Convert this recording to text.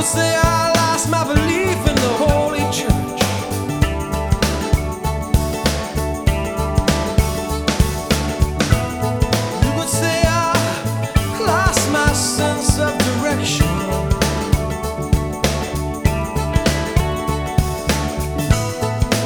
say I lost my belief in the Holy Church. You could say I lost my son.